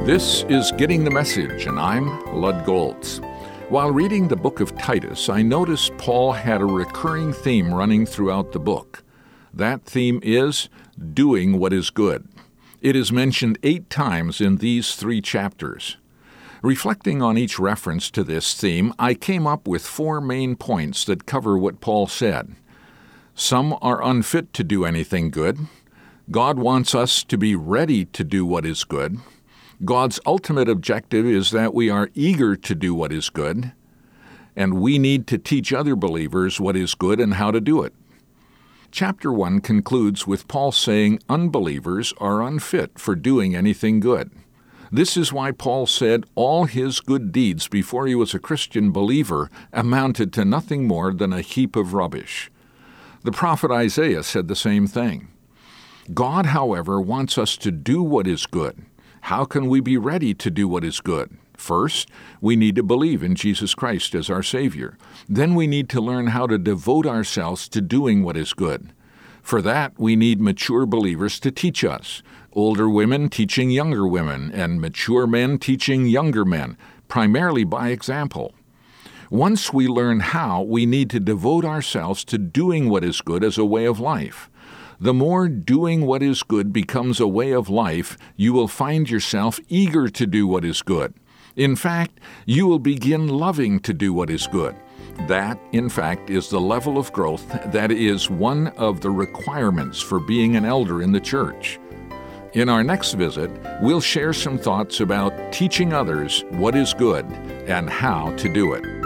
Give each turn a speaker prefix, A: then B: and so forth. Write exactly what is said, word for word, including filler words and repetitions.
A: This is Getting the Message, and I'm Lud Goltz. While reading the book of Titus, I noticed Paul had a recurring theme running throughout the book. That theme is doing what is good. It is mentioned eight times in these three chapters. Reflecting on each reference to this theme, I came up with four main points that cover what Paul said. Some are unfit to do anything good. God wants us to be ready to do what is good. God's ultimate objective is that we are eager to do what is good, and we need to teach other believers what is good and how to do it. Chapter one concludes with Paul saying unbelievers are unfit for doing anything good. This is why Paul said all his good deeds before he was a Christian believer amounted to nothing more than a heap of rubbish. The prophet Isaiah said the same thing. God, however, wants us to do what is good. How can we be ready to do what is good? First, we need to believe in Jesus Christ as our Savior. Then we need to learn how to devote ourselves to doing what is good. For that, we need mature believers to teach us, older women teaching younger women, and mature men teaching younger men, primarily by example. Once we learn how, we need to devote ourselves to doing what is good as a way of life. The more doing what is good becomes a way of life, you will find yourself eager to do what is good. In fact, you will begin loving to do what is good. That, in fact, is the level of growth that is one of the requirements for being an elder in the church. In our next visit, we'll share some thoughts about teaching others what is good and how to do it.